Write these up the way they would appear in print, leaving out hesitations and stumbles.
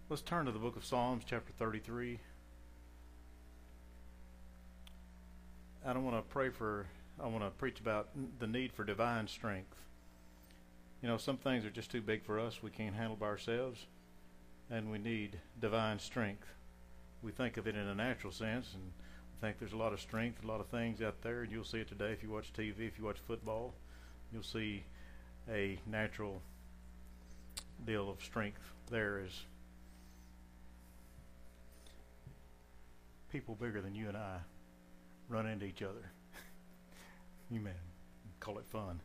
Let's turn to the book of Psalms, chapter 33. I want to preach about the need for divine strength. You know, some things are just too big for us. We can't handle by ourselves, and we need divine strength. We think of it in a natural sense, and think there's a lot of strength, a lot of things out there, and you'll see it today if you watch TV, if you watch football. You'll see a natural deal of strength there is people bigger than you and I run into each other. Amen. Call it fun.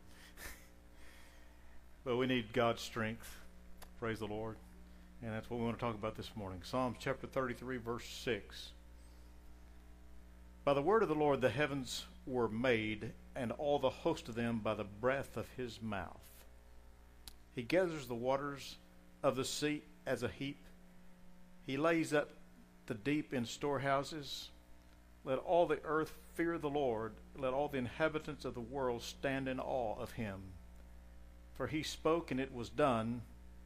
But we need God's strength. Praise the Lord. And that's what we want to talk about this morning. Psalms chapter 33, verse 6. By the word of the Lord the heavens were made, and all the host of them by the breath of his mouth. He gathers the waters of the sea as a heap. He lays up the deep in storehouses. Let all the earth fear the Lord. Let all the inhabitants of the world stand in awe of him. For he spoke, and it was done.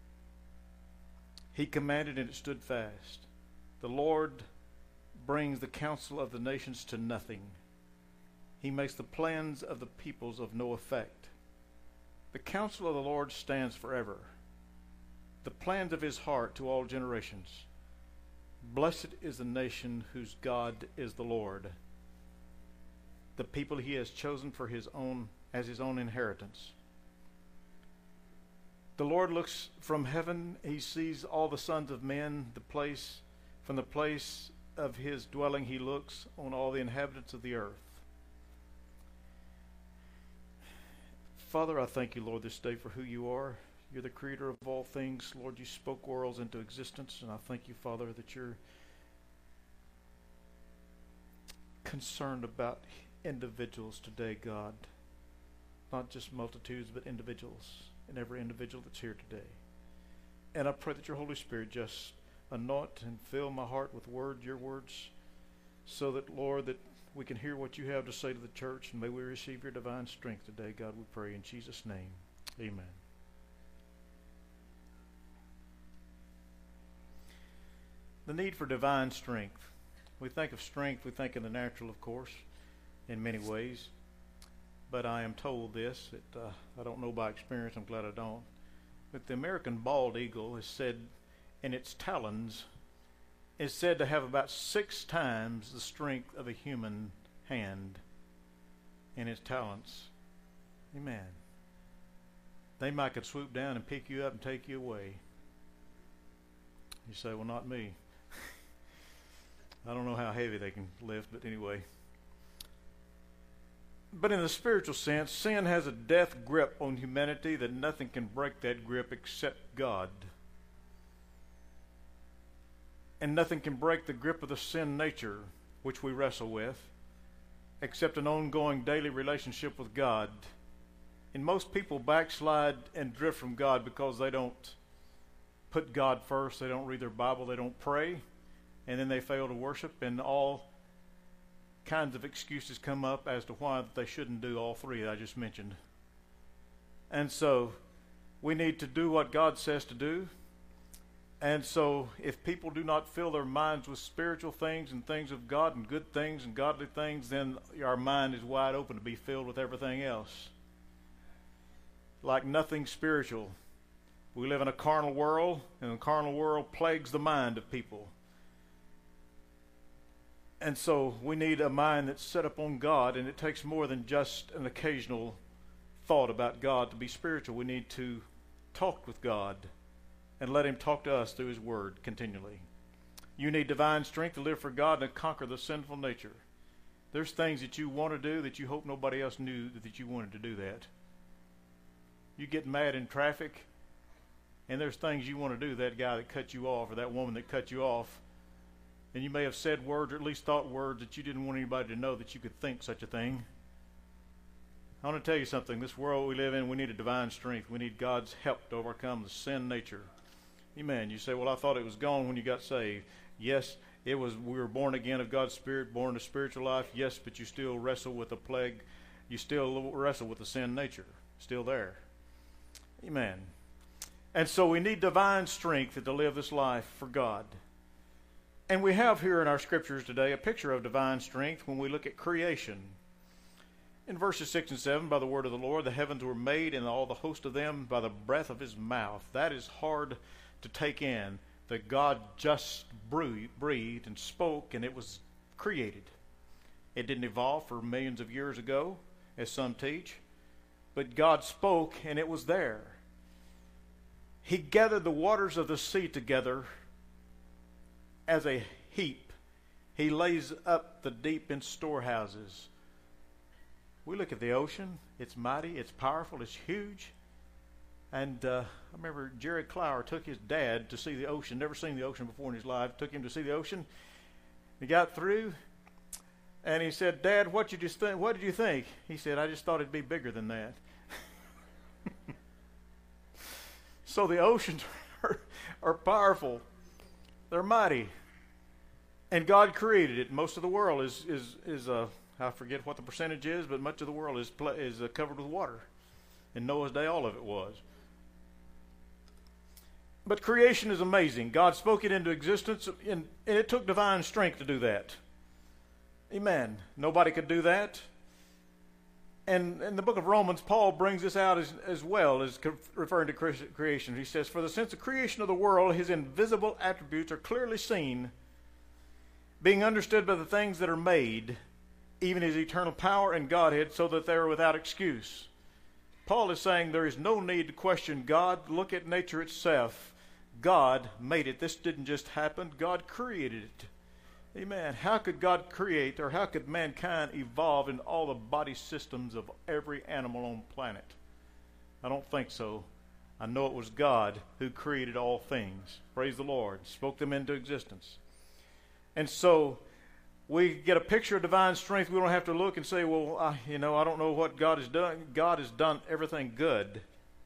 He commanded, and it stood fast. The Lord brings the counsel of the nations to nothing. He makes the plans of the peoples of no effect. The counsel of the Lord stands forever, the plans of his heart to all generations. Blessed is the nation whose God is the Lord, the people he has chosen for his own as his own inheritance. The Lord looks from heaven, he sees all the sons of men, from the place of his dwelling he looks on all the inhabitants of the earth. Father, I thank you, Lord, this day for who you are. You're the creator of all things. Lord, you spoke worlds into existence, and I thank you, Father, that you're concerned about individuals today, God. Not just multitudes, but individuals, and every individual that's here today. And I pray that your Holy Spirit just anoint and fill my heart with your words, so that, Lord, that we can hear what you have to say to the church, and may we receive your divine strength today, God, we pray in Jesus' name. Amen. The need for divine strength. We think of strength, we think in the natural, of course, in many ways. But I am told this, that I don't know by experience, I'm glad I don't, but the American bald eagle is said, in its talons, is said to have about 6 times the strength of a human hand in its talons. Amen. They might could swoop down and pick you up and take you away. You say, well, not me. I don't know how heavy they can lift, but anyway. But in the spiritual sense, sin has a death grip on humanity that nothing can break that grip except God. And nothing can break the grip of the sin nature which we wrestle with except an ongoing daily relationship with God. And most people backslide and drift from God because they don't put God first, they don't read their Bible, they don't pray, and then they fail to worship, and all kinds of excuses come up as to why they shouldn't do all three that I just mentioned. And so we need to do what God says to do. And so if people do not fill their minds with spiritual things and things of God and good things and godly things, then our mind is wide open to be filled with everything else. Like nothing spiritual. We live in a carnal world, and the carnal world plagues the mind of people. And so we need a mind that's set upon God, and it takes more than just an occasional thought about God to be spiritual. We need to talk with God and let him talk to us through his word continually. You need divine strength to live for God and conquer the sinful nature. There's things that you want to do that you hope nobody else knew that you wanted to do that. You get mad in traffic, and there's things you want to do, that guy that cut you off or that woman that cut you off, and you may have said words or at least thought words that you didn't want anybody to know that you could think such a thing. I want to tell you something. This world we live in, we need a divine strength. We need God's help to overcome the sin nature. Amen. You say, well, I thought it was gone when you got saved. Yes, it was. We were born again of God's Spirit, born to spiritual life. Yes, but you still wrestle with the plague. You still wrestle with the sin nature. Still there. Amen. And so we need divine strength to live this life for God. And we have here in our scriptures today a picture of divine strength when we look at creation. In verses 6 and 7, by the word of the Lord, the heavens were made, and all the host of them by the breath of his mouth. That is hard to take in, that God just breathed and spoke, and it was created. It didn't evolve for millions of years ago, as some teach, but God spoke, and it was there. He gathered the waters of the sea together as a heap. He lays up the deep in storehouses. We look at the ocean. It's mighty. It's powerful. It's huge. And I remember Jared Clower took his dad to see the ocean. Never seen the ocean before in his life. Took him to see the ocean. He got through, and he said, "Dad, what did you think?" He said, "I just thought it'd be bigger than that." So the oceans are powerful. They're mighty. And God created it. Most of the world is I forget what the percentage is, but much of the world is covered with water. In Noah's day, all of it was. But creation is amazing. God spoke it into existence, and it took divine strength to do that. Amen. Nobody could do that. And in the book of Romans, Paul brings this out as well as referring to creation. He says, "For the since the creation of the world, his invisible attributes are clearly seen, being understood by the things that are made, even his eternal power and Godhead, so that they are without excuse." Paul is saying there is no need to question God. Look at nature itself. God made it. This didn't just happen. God created it. Amen. How could God create, or how could mankind evolve in all the body systems of every animal on the planet? I don't think so. I know it was God who created all things. Praise the Lord. Spoke them into existence. And so we get a picture of divine strength. We don't have to look and say, well, I don't know what God has done. God has done everything good.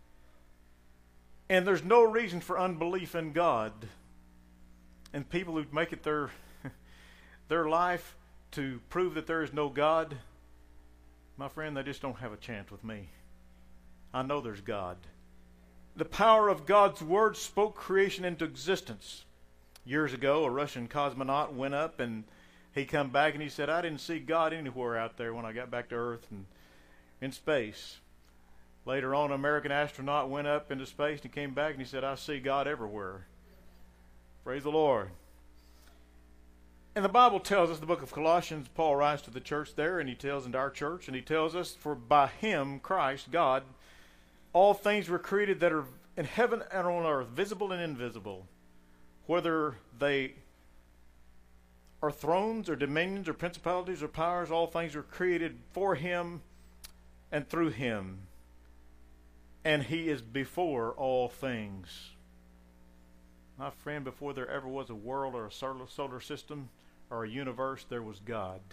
And there's no reason for unbelief in God. And people who make it their life to prove that there is no God, my friend, they just don't have a chance with me. I know there's God. The power of God's word spoke creation into existence. Years ago, a Russian cosmonaut went up, and he come back and he said, "I didn't see God anywhere out there when I got back to Earth and in space." Later on, an American astronaut went up into space and he came back and he said, "I see God everywhere." Praise the Lord. And the Bible tells us, the book of Colossians, Paul writes to the church there, and he tells into our church, and he tells us, "For by him, Christ, God, all things were created that are in heaven and on earth, visible and invisible, whether they are thrones or dominions or principalities or powers, all things were created for him and through him. And he is before all things." My friend, before there ever was a world or a solar system or a universe, there was God.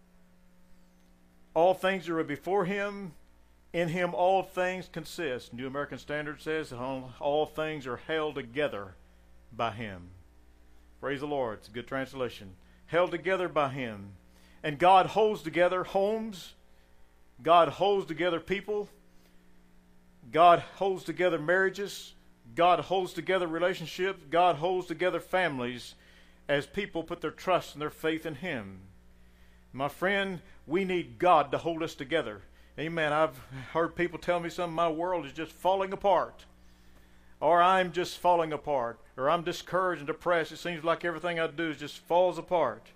All things are before him. In him all things consist. New American Standard says all things are held together by him. Praise the Lord. It's a good translation. Held together by him. And God holds together homes. God holds together people. God holds together marriages. God holds together relationships. God holds together families as people put their trust and their faith in him. My friend, we need God to hold us together. Amen. I've heard people tell me my world is just falling apart. Or I'm just falling apart. Or I'm discouraged and depressed. It seems like everything I do just falls apart.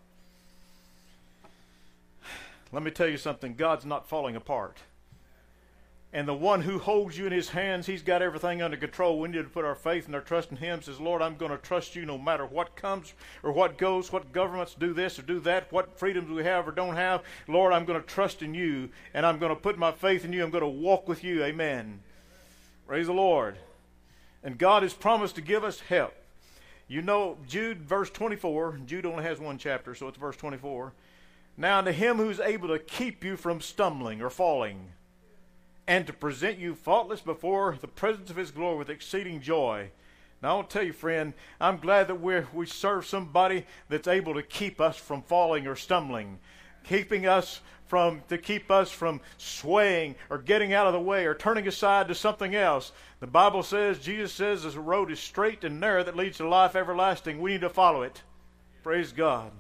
Let me tell you something. God's not falling apart. And the one who holds you in his hands, he's got everything under control. We need to put our faith and our trust in him. Says, "Lord, I'm going to trust you no matter what comes or what goes, what governments do this or do that, what freedoms we have or don't have. Lord, I'm going to trust in you, and I'm going to put my faith in you. I'm going to walk with you." Amen. Praise the Lord. And God has promised to give us help. You know, Jude, verse 24. Jude only has one chapter, so it's verse 24. "Now to him who's able to keep you from stumbling or falling, and to present you faultless before the presence of his glory with exceeding joy." Now I want to tell you, friend, I'm glad that we serve somebody that's able to keep us from falling or stumbling, keeping us to keep us from swaying or getting out of the way or turning aside to something else. The Bible says, Jesus says, the road is straight and narrow that leads to life everlasting. We need to follow it. Praise God.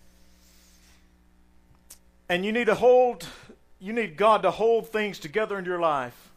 And you need God to hold things together in your life.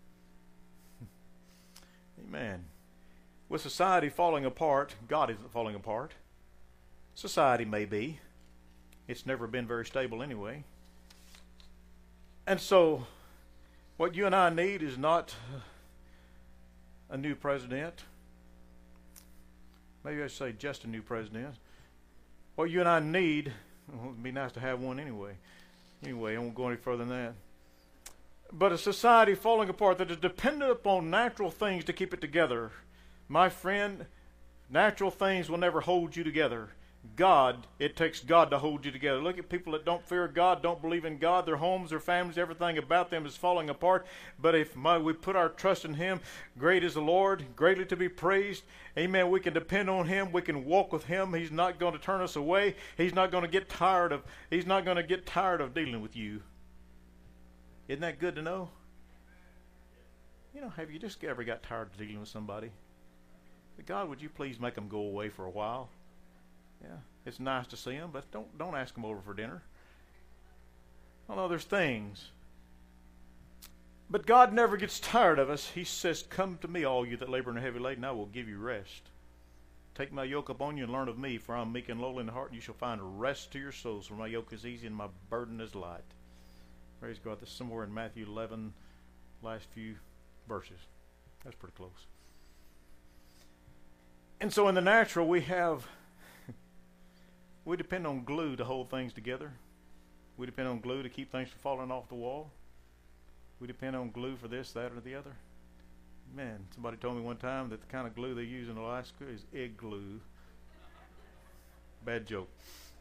Amen. With society falling apart, God isn't falling apart. Society may be. It's never been very stable anyway. And so, what you and I need is not a new president. Maybe I should say just a new president. What you and I need, well, it'd be nice to have one anyway. Anyway, I won't go any further than that. But a society falling apart that is dependent upon natural things to keep it together. My friend, natural things will never hold you together. It takes God to hold you together. Look at people that don't fear God, don't believe in God. Their homes, their families, everything about them is falling apart. But if we put our trust in Him, great is the Lord, greatly to be praised. Amen. We can depend on Him. We can walk with Him. He's not going to turn us away. He's not going to get tired of dealing with you. Isn't that good to know? Have you just ever got tired of dealing with somebody? God, would you please make them go away for a while? Yeah, it's nice to see them, but don't ask them over for dinner. Oh no, there's things. But God never gets tired of us. He says, "Come to me, all you that labor and are heavy laden, I will give you rest. Take my yoke upon you and learn of me, for I am meek and lowly in heart, and you shall find rest to your souls. For my yoke is easy and my burden is light." Praise God. This is somewhere in Matthew 11, last few verses. That's pretty close. And so in the natural, we depend on glue to hold things together. We depend on glue to keep things from falling off the wall. We depend on glue for this, that, or the other. Man, somebody told me one time that the kind of glue they use in Alaska is egg glue. Bad joke.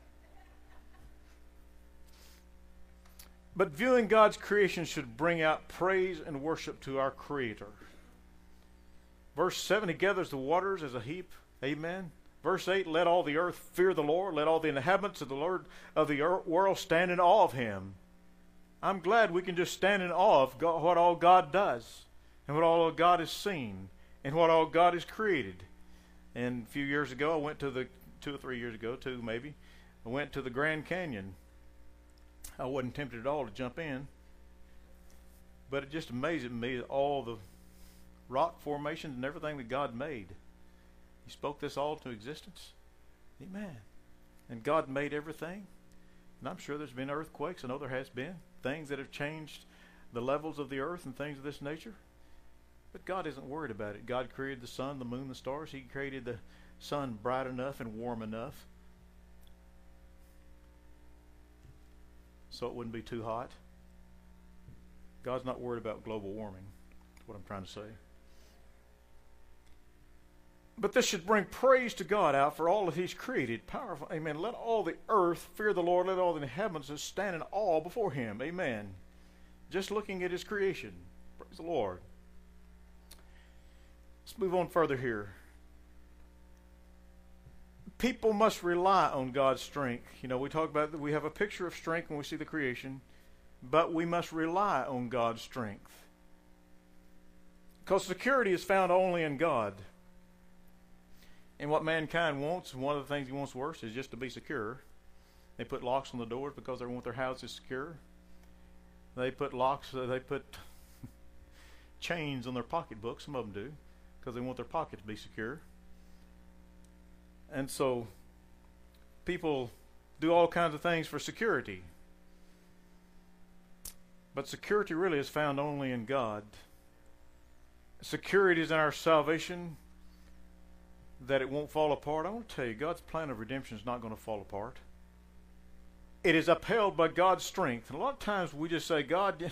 But viewing God's creation should bring out praise and worship to our Creator. Verse 7, He gathers the waters as a heap. Amen. Verse 8, let all the earth fear the Lord. Let all the inhabitants of the Lord of the world stand in awe of Him. I'm glad we can just stand in awe of God, what all God does and what all God has seen and what all God has created. And a few years ago, I went to 2 or 3 years ago, maybe, I went to the Grand Canyon. I wasn't tempted at all to jump in, but it just amazed me all the rock formations and everything that God made. He spoke this all to existence. Amen. And God made everything. And I'm sure there's been earthquakes. I know there has been things that have changed the levels of the earth and things of this nature. But God isn't worried about it. God created the sun, the moon, the stars. He created the sun bright enough and warm enough so it wouldn't be too hot. God's not worried about global warming. That's what I'm trying to say. But this should bring praise to God out for all that He's created. Powerful. Amen. Let all the earth fear the Lord. Let all the inhabitants stand in awe before Him. Amen. Just looking at His creation. Praise the Lord. Let's move on further here. People must rely on God's strength. We talk about that we have a picture of strength when we see the creation, but we must rely on God's strength. Because security is found only in God. And what mankind wants, one of the things he wants worse, is just to be secure. They put locks on the doors because they want their houses secure. They put chains on their pocketbooks, some of them do, because they want their pocket to be secure. And so people do all kinds of things for security. But security really is found only in God. Security is in our salvation, that it won't fall apart. I want to tell you, God's plan of redemption is not going to fall apart. It is upheld by God's strength. And a lot of times we just say, God,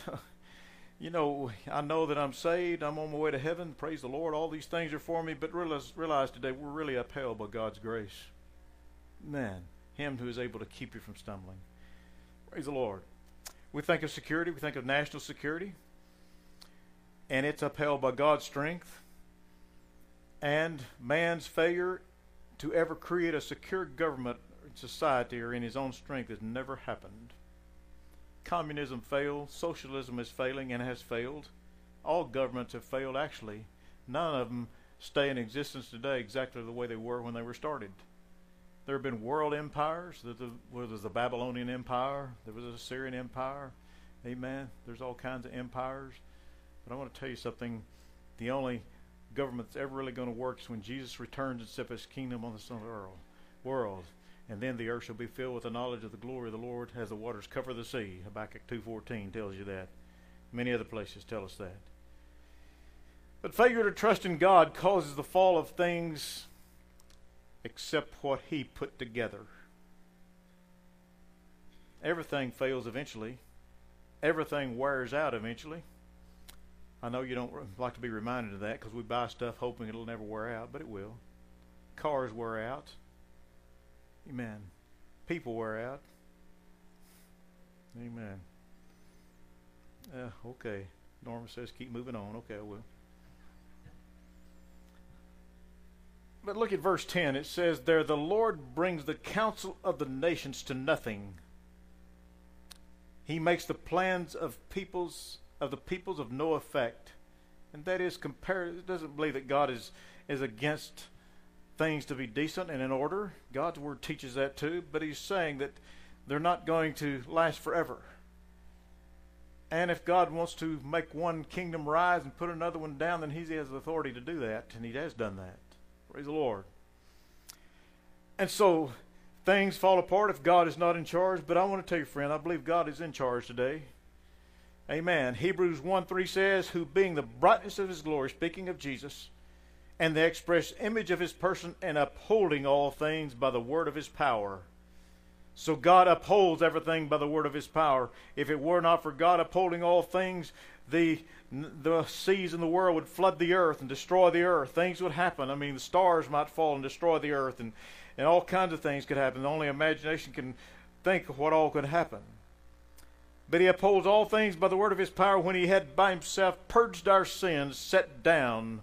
I know that I'm saved. I'm on my way to heaven. Praise the Lord. All these things are for me. But realize today we're really upheld by God's grace. Man, Him who is able to keep you from stumbling. Praise the Lord. We think of security. We think of national security. And it's upheld by God's strength. And man's failure to ever create a secure government, society, or in his own strength has never happened. Communism failed. Socialism is failing and has failed. All governments have failed, actually. None of them stay in existence today exactly the way they were when they were started. There have been world empires. There was the Babylonian Empire. There was the Assyrian Empire. Amen. There's all kinds of empires. But I want to tell you something. The only government that's ever really going to work is when Jesus returns and sets his kingdom on the world. And then the earth shall be filled with the knowledge of the glory of the Lord as the waters cover the sea. Habakkuk 2:14 tells you that. Many other places tell us that. But failure to trust in God causes the fall of things except what he put together. Everything fails eventually. Everything wears out eventually. I know you don't like to be reminded of that because we buy stuff hoping it'll never wear out, but it will. Cars wear out. Amen. People wear out. Amen. Okay. Norma says keep moving on. Okay, I will. But look at verse 10. It says there, the Lord brings the counsel of the nations to nothing. He makes the plans of the peoples of no effect. And that is it doesn't believe that God is against things to be decent and in order. God's word teaches that too, but he's saying that they're not going to last forever. And if God wants to make one kingdom rise and put another one down, then he has the authority to do that, and he has done that. Praise the Lord. And so things fall apart if God is not in charge, but I want to tell you, friend, I believe God is in charge today. Amen. Hebrews 1:3 says, who being the brightness of his glory, speaking of Jesus, and the express image of his person, and upholding all things by the word of his power. So God upholds everything by the word of his power. If it were not for God upholding all things, the seas in the world would flood the earth and destroy the earth. Things would happen. I mean, the stars might fall and destroy the earth, and all kinds of things could happen. Only imagination can think of what all could happen. But he upholds all things by the word of his power, when he had by himself purged our sins, sat down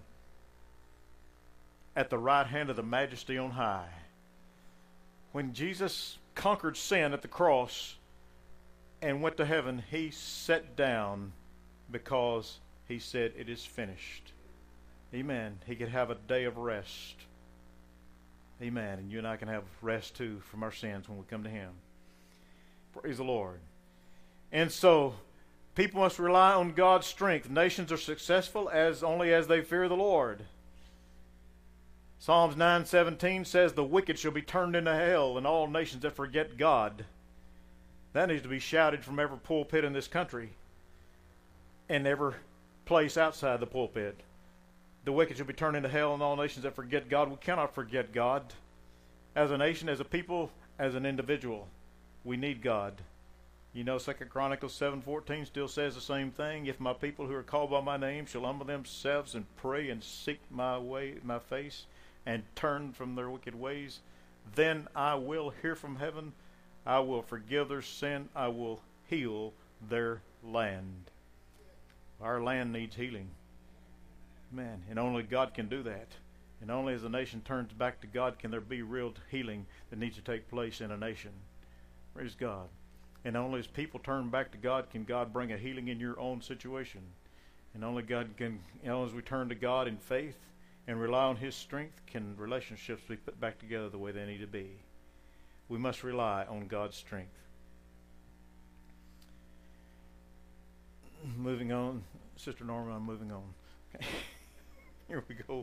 at the right hand of the majesty on high. When Jesus conquered sin at the cross and went to heaven, he sat down because he said, it is finished. Amen. He could have a day of rest. Amen. And you and I can have rest too from our sins when we come to him. Praise the Lord. And so people must rely on God's strength. Nations are successful only as they fear the Lord. Psalms 9:17 says, the wicked shall be turned into hell, and all nations that forget God. That needs to be shouted from every pulpit in this country and every place outside the pulpit. The wicked shall be turned into hell, and all nations that forget God. We cannot forget God. As a nation, as a people, as an individual, we need God. You know, 2 Chronicles 7:14 still says the same thing. If my people who are called by my name shall humble themselves and pray and seek my face, and turn from their wicked ways, then I will hear from heaven. I will forgive their sin. I will heal their land. Our land needs healing. Man, and only God can do that. And only as a nation turns back to God can there be real healing that needs to take place in a nation. Praise God. And only as people turn back to God can God bring a healing in your own situation. And only as we turn to God in faith and rely on his strength, can relationships be put back together the way they need to be. We must rely on God's strength. Moving on. Sister Norma, I'm moving on. Okay. Here we go.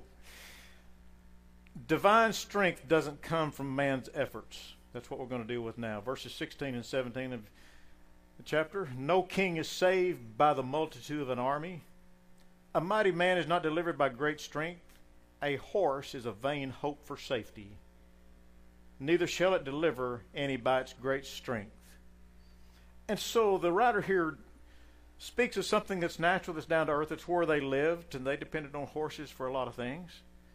Divine strength doesn't come from man's efforts. That's what we're going to deal with now. Verses 16 and 17 of the chapter. No king is saved by the multitude of an army. A mighty man is not delivered by great strength. A horse is a vain hope for safety. Neither shall it deliver any by its great strength. And so the writer here speaks of something that's natural, that's down to earth. It's where they lived, and they depended on horses for a lot of things.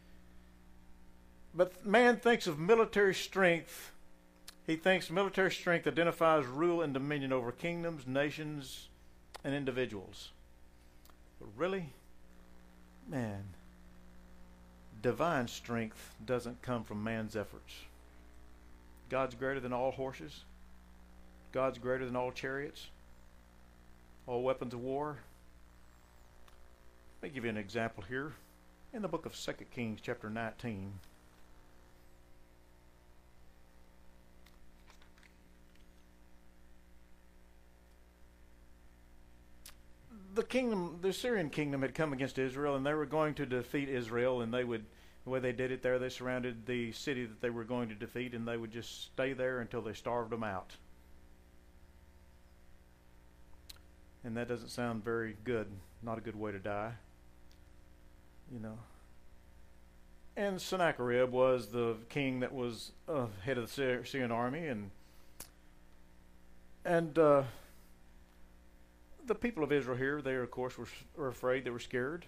But man thinks of military strength. He thinks military strength identifies rule and dominion over kingdoms, nations, and individuals. But really, man, divine strength doesn't come from man's efforts. God's greater than all horses. God's greater than all chariots. all weapons of war. Let me give you an example here. In the book of 2 Kings chapter 19. The Syrian kingdom had come against Israel, and they were going to defeat Israel, and the way they did it there, they surrounded the city that they were going to defeat, and they would just stay there until they starved them out. And that doesn't sound very good. Not a good way to die. And Sennacherib was the king that was head of the Syrian army, and the people of Israel here, they of course were afraid. They were scared.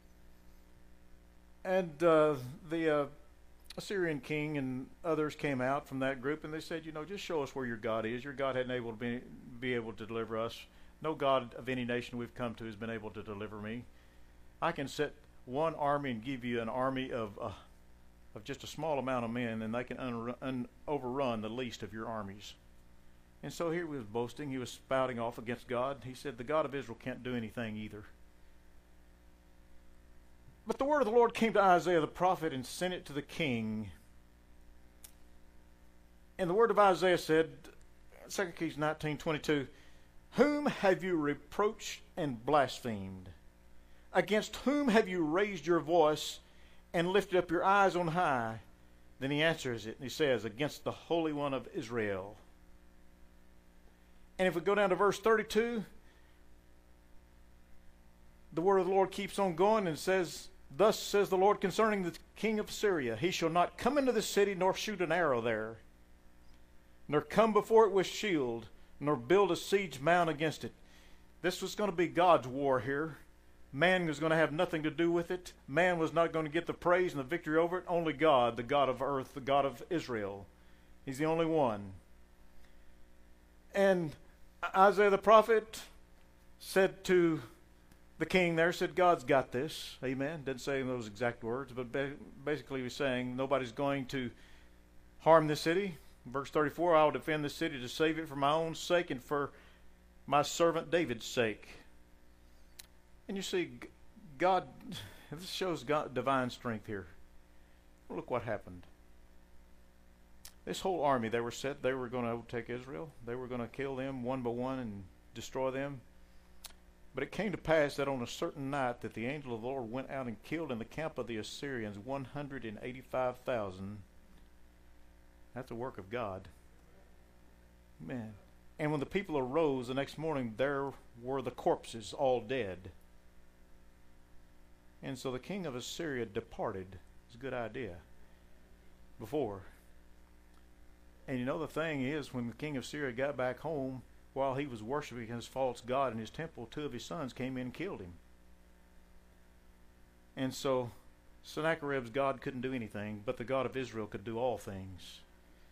And the Assyrian king and others came out from that group, and they said, just show us where your God is. Your God hadn't able to be able to deliver us. No God of any nation we've come to has been able to deliver me. I can set one army and give you an army of just a small amount of men, and they can overrun the least of your armies. And so here he was boasting. He was spouting off against God. He said, the God of Israel can't do anything either. But the word of the Lord came to Isaiah the prophet and sent it to the king. And the word of Isaiah said, 2 Kings 19:22, whom have you reproached and blasphemed? Against whom have you raised your voice and lifted up your eyes on high? Then he answers it, and he says, against the Holy One of Israel. And if we go down to verse 32, the word of the Lord keeps on going and says, thus says the Lord concerning the king of Syria, he shall not come into the city nor shoot an arrow there, nor come before it with shield, nor build a siege mound against it. This was going to be God's war here. Man was going to have nothing to do with it. Man was not going to get the praise and the victory over it. Only God, the God of earth, the God of Israel. He's the only one. And Isaiah the prophet said to the king there, said, God's got this. Amen. Didn't say those exact words, but basically he was saying nobody's going to harm this city. Verse 34, I will defend the city to save it for my own sake and for my servant David's sake. And you see, God, this shows God divine strength here. Look what happened. This whole army, they were set, they were going to overtake Israel. They were going to kill them one by one and destroy them. But it came to pass that on a certain night that the angel of the Lord went out and killed in the camp of the Assyrians 185,000. That's a work of God. Man. And when the people arose the next morning, there were the corpses all dead. And so the king of Assyria departed. It's a good idea. Before. And the thing is, when the king of Syria got back home, while he was worshiping his false god in his temple, 2 of his sons came in and killed him. And so Sennacherib's God couldn't do anything, but the God of Israel could do all things.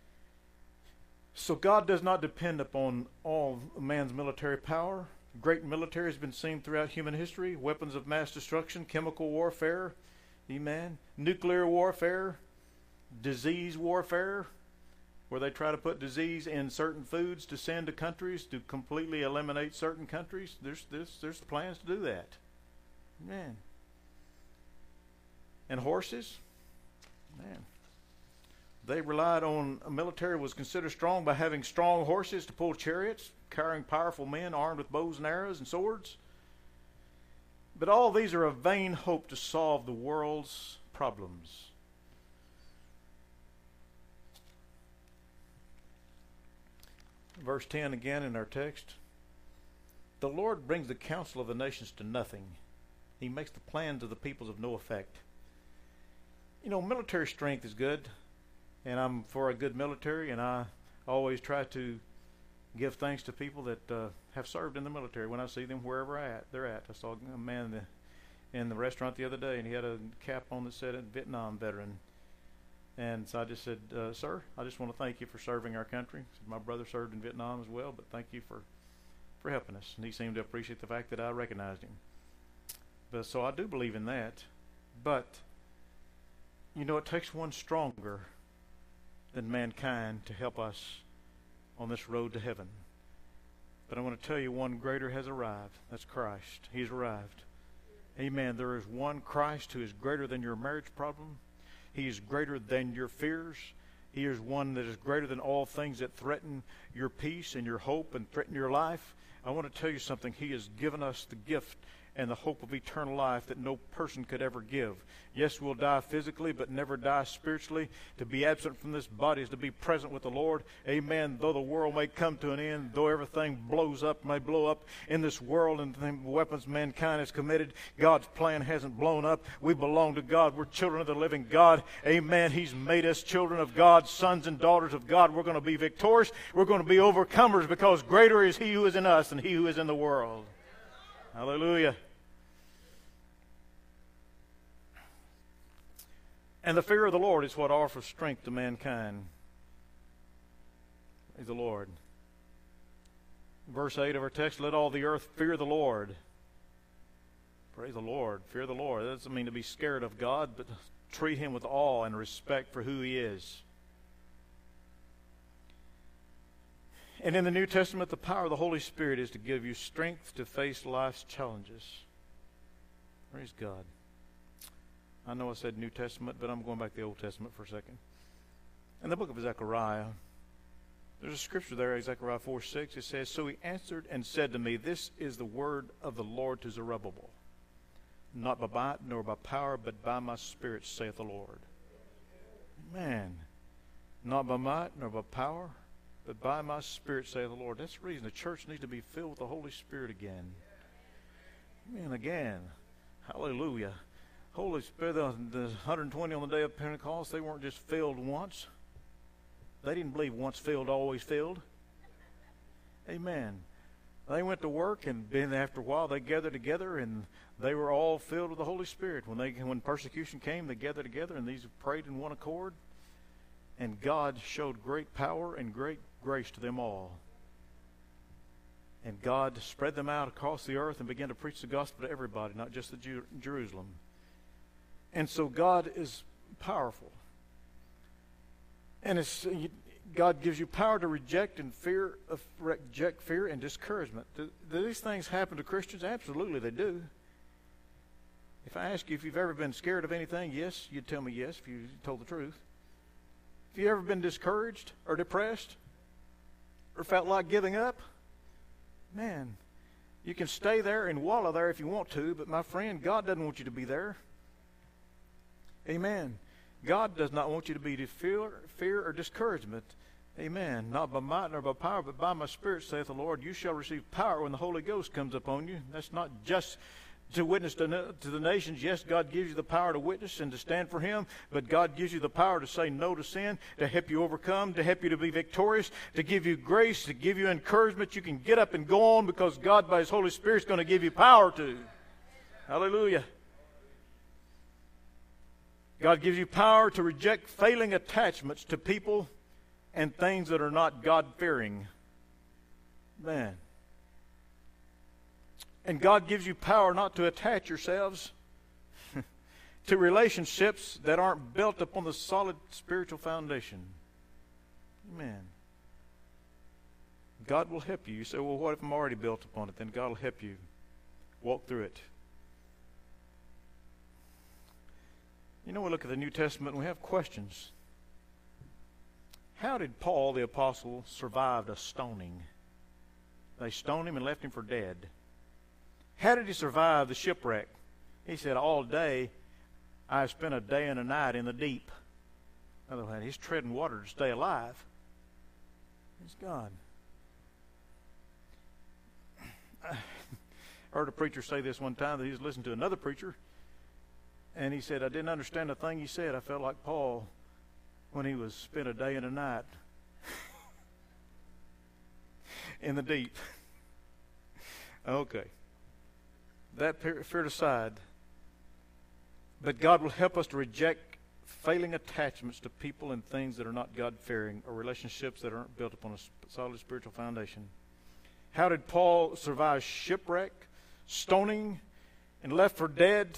So God does not depend upon all man's military power. Great military has been seen throughout human history. Weapons of mass destruction, chemical warfare, amen, nuclear warfare, disease warfare, where they try to put disease in certain foods to send to countries to completely eliminate certain countries. There's plans to do that. Man. And horses, man. They relied on a military was considered strong by having strong horses to pull chariots, carrying powerful men armed with bows and arrows and swords. But all these are a vain hope to solve the world's problems. Verse 10 again in our text. The Lord brings the counsel of the nations to nothing. He makes the plans of the peoples of no effect. Military strength is good, and I'm for a good military, and I always try to give thanks to people that have served in the military when I see them wherever they're at. I saw a man in the restaurant the other day, and he had a cap on that said Vietnam veteran. And so I just said, sir, I just want to thank you for serving our country. My brother served in Vietnam as well, but thank you for helping us. And he seemed to appreciate the fact that I recognized him. But so I do believe in that. But, it takes one stronger than mankind to help us on this road to heaven. But I want to tell you, one greater has arrived. That's Christ. He's arrived. Amen. There is one Christ who is greater than your marriage problem. He is greater than your fears. He is one that is greater than all things that threaten your peace and your hope and threaten your life. I want to tell you something. He has given us the gift and the hope of eternal life that no person could ever give. Yes, we'll die physically, but never die spiritually. To be absent from this body is to be present with the Lord. Amen. Though the world may come to an end, though everything may blow up in this world and the weapons mankind has committed, God's plan hasn't blown up. We belong to God. We're children of the living God. Amen. He's made us children of God, sons and daughters of God. We're going to be victorious. We're going to be overcomers because greater is He who is in us than he who is in the world. Hallelujah. And the fear of the Lord is what offers strength to mankind. Praise the Lord. Verse 8 of our text, let all the earth fear the Lord. Praise the Lord. Fear the Lord. That doesn't mean to be scared of God, but treat Him with awe and respect for who He is. And in the New Testament, the power of the Holy Spirit is to give you strength to face life's challenges. Praise God. I know I said New Testament, but I'm going back to the Old Testament for a second. In the book of Zechariah, there's a scripture there, Zechariah 4:6. It says, so he answered and said to me, this is the word of the Lord to Zerubbabel. Not by might nor by power, but by my Spirit, saith the Lord. Man, not by might nor by power, but by my Spirit, saith the Lord. That's the reason the church needs to be filled with the Holy Spirit again. Amen. Again. Hallelujah. Holy Spirit, the 120 on the day of Pentecost, they weren't just filled once. They didn't believe once filled, always filled. Amen. They went to work, and then after a while they gathered together, and they were all filled with the Holy Spirit. When persecution came, they gathered together, and these prayed in one accord. And God showed great power and great grace to them all. And God spread them out across the earth and began to preach the gospel to everybody, not just the Jerusalem. And so God is powerful. And God gives you power to reject fear and discouragement. Do these things happen to Christians? Absolutely they do. If I ask you if you've ever been scared of anything, yes, you'd tell me yes if you told the truth. Have you ever been discouraged or depressed or felt like giving up? Man, you can stay there and wallow there if you want to, but my friend, God doesn't want you to be there. Amen. God does not want you to be to fear or discouragement. Amen. Not by might nor by power, but by my Spirit, saith the Lord. You shall receive power when the Holy Ghost comes upon you. That's not just to witness to the nations. Yes, God gives you the power to witness and to stand for Him, but God gives you the power to say no to sin, to help you overcome, to help you to be victorious, to give you grace, to give you encouragement. You can get up and go on because God, by His Holy Spirit, is going to give you power to. Hallelujah. God gives you power to reject failing attachments to people and things that are not God-fearing. Man. And God gives you power not to attach yourselves to relationships that aren't built upon the solid spiritual foundation. Amen. God will help you. You say, well, what if I'm already built upon it? Then God will help you walk through it. You know, we look at the New Testament and we have questions. How did Paul the apostle survive a stoning? They stoned him and left him for dead. How did he survive the shipwreck? He said, all day I have spent a day and a night in the deep. In other words, he's treading water to stay alive. Praise God. I heard a preacher say this one time that he was listening to another preacher. And he said, I didn't understand a thing he said. I felt like Paul when he was spent a day and a night in the deep. Okay. That fear aside. But God will help us to reject failing attachments to people and things that are not God-fearing or relationships that aren't built upon a solid spiritual foundation. How did Paul survive shipwreck, stoning, and left for dead?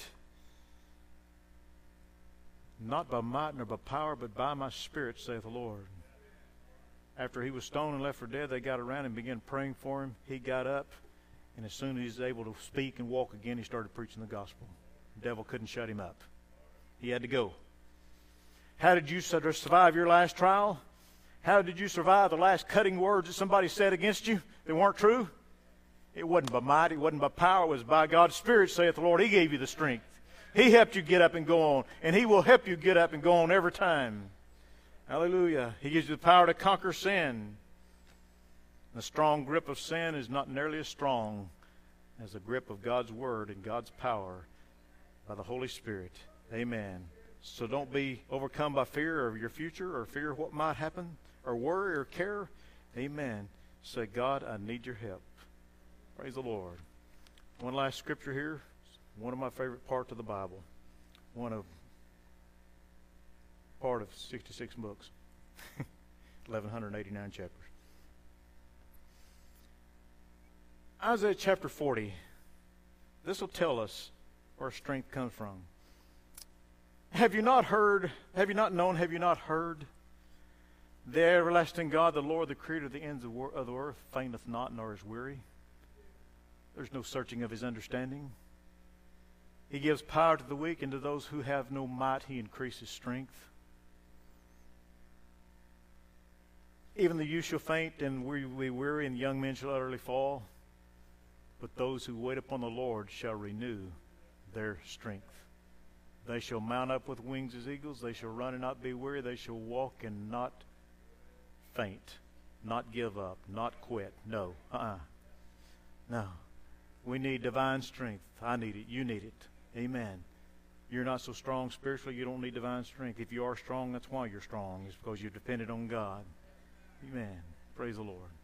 Not by might nor by power, but by my Spirit, saith the Lord. After he was stoned and left for dead, they got around him and began praying for him. He got up, and as soon as he was able to speak and walk again, he started preaching the gospel. The devil couldn't shut him up. He had to go. How did you survive your last trial? How did you survive the last cutting words that somebody said against you that weren't true? It wasn't by might, it wasn't by power, it was by God's Spirit, saith the Lord. He gave you the strength. He helped you get up and go on, and He will help you get up and go on every time. Hallelujah. He gives you the power to conquer sin. The strong grip of sin is not nearly as strong as the grip of God's Word and God's power by the Holy Spirit. Amen. So don't be overcome by fear of your future or fear of what might happen or worry or care. Amen. Say, God, I need your help. Praise the Lord. One last scripture here. One of my favorite parts of the Bible. Part of 66 books. 1,189 chapters. Isaiah chapter 40. This will tell us where strength comes from. Have you not heard, have you not known, have you not heard? The everlasting God, the Lord, the Creator of the ends of the earth, fainteth not nor is weary. There's no searching of His understanding. He gives power to the weak, and to those who have no might He increases strength. Even the youth shall faint, and we will be weary, and young men shall utterly fall. But those who wait upon the Lord shall renew their strength. They shall mount up with wings as eagles. They shall run and not be weary. They shall walk and not faint, not give up, not quit. No, no. We need divine strength. I need it. You need it. Amen. You're not so strong spiritually, you don't need divine strength. If you are strong, that's why you're strong. It's because you're dependent on God. Amen. Praise the Lord.